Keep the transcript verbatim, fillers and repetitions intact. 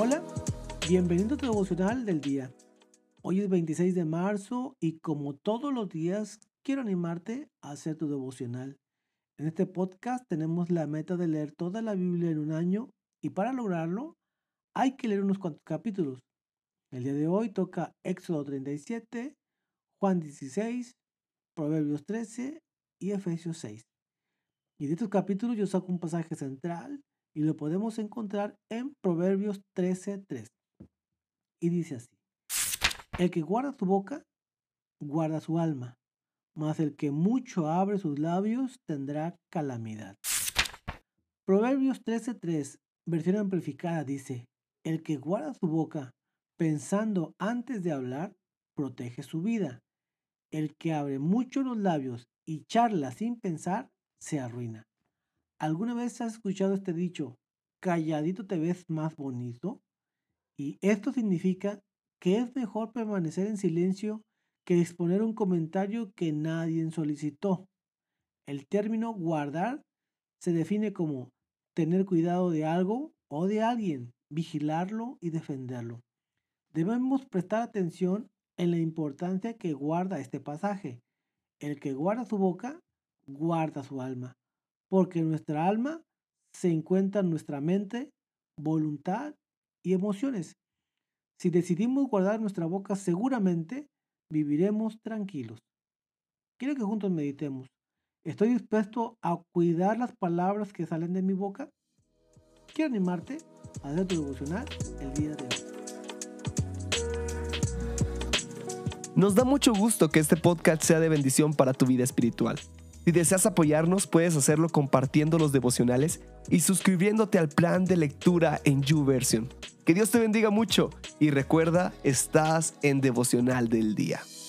Hola, bienvenido a tu devocional del día. Hoy es veintiséis de marzo y como todos los días quiero animarte a hacer tu devocional. En este podcast tenemos la meta de leer toda la Biblia en un año y para lograrlo hay que leer unos cuantos capítulos. El día de hoy toca Éxodo treinta y siete, Juan dieciséis, Proverbios trece y Efesios seis. Y de estos capítulos yo saco un pasaje central y lo podemos encontrar en Proverbios trece tres. Y dice así: el que guarda su boca, guarda su alma, mas el que mucho abre sus labios tendrá calamidad. Proverbios trece tres, versión amplificada, dice: el que guarda su boca, pensando antes de hablar, protege su vida. El que abre mucho los labios y charla sin pensar, se arruina. ¿Alguna vez has escuchado este dicho: calladito te ves más bonito? Y esto significa que es mejor permanecer en silencio que exponer un comentario que nadie solicitó. El término guardar se define como tener cuidado de algo o de alguien, vigilarlo y defenderlo. Debemos prestar atención en la importancia que guarda este pasaje. El que guarda su boca, guarda su alma, porque nuestra alma se encuentra en nuestra mente, voluntad y emociones. Si decidimos guardar nuestra boca, seguramente viviremos tranquilos. Quiero que juntos meditemos. ¿Estoy dispuesto a cuidar las palabras que salen de mi boca? Quiero animarte a hacer tu devocional el día de hoy. Nos da mucho gusto que este podcast sea de bendición para tu vida espiritual. Si deseas apoyarnos, puedes hacerlo compartiendo los devocionales y suscribiéndote al plan de lectura en YouVersion. Que Dios te bendiga mucho y recuerda, estás en Devocional del Día.